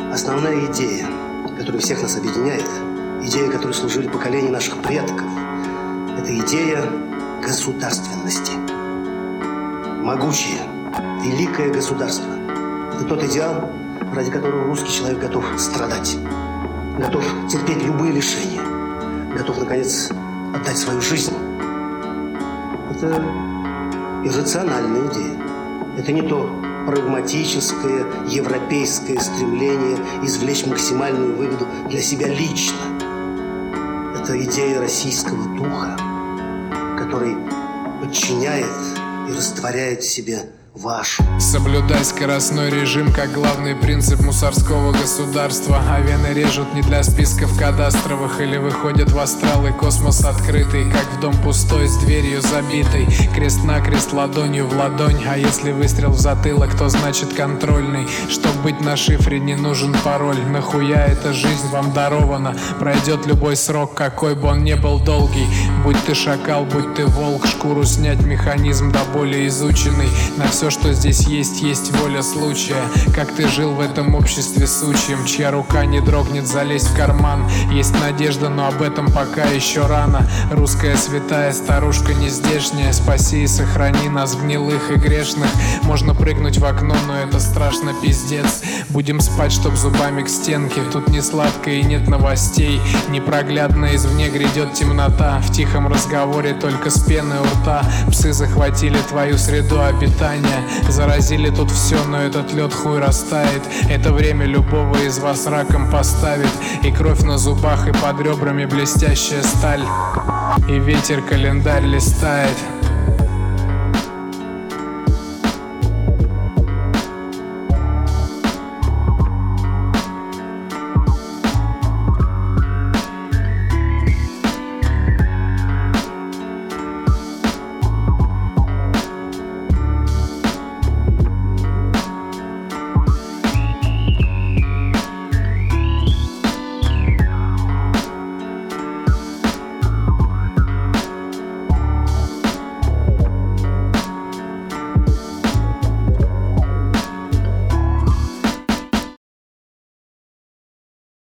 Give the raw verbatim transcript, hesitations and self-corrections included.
Основная идея, которая всех нас объединяет, идея, которой служили поколения наших предков, это идея государственности. Могучее, великое государство. Это тот идеал, ради которого русский человек готов страдать, готов терпеть любые лишения, готов, наконец, отдать свою жизнь. Это иррациональная идея. Это не то прагматическое, европейское стремление извлечь максимальную выгоду для себя лично. Это идея российского духа, который подчиняет и растворяет в себе вашу. Соблюдай скоростной режим как главный принцип мусорского государства. А вены режут не для списков кадастровых или выходят в астрал и космос открытый, как в дом пустой с дверью забитой. Крест-накрест, ладонью в ладонь. А если выстрел в затылок, то значит контрольный. Чтоб быть на шифре, не нужен пароль. Нахуя эта жизнь вам дарована? Пройдет любой срок, какой бы он ни был долгий. Будь ты шакал, будь ты волк, шкуру снять механизм до боли изученный. На все, что здесь есть, есть воля случая. Как ты жил в этом обществе сучьем, чья рука не дрогнет залезть в карман. Есть надежда, но об этом пока еще рано. Русская святая старушка не здешняя. Спаси и сохрани нас гнилых и грешных. Можно прыгнуть в окно, но это страшно пиздец. Будем спать, чтоб зубами к стенке. Тут не сладко и нет новостей. Непроглядно извне грядет темнота. В тихом разговоре только с пеной у рта. Псы захватили твою среду обитания. Заразили тут все, но этот лед хуй растает. Это время любого из вас раком поставит. И кровь на зубах, и под ребрами блестящая сталь. И ветер календарь листает.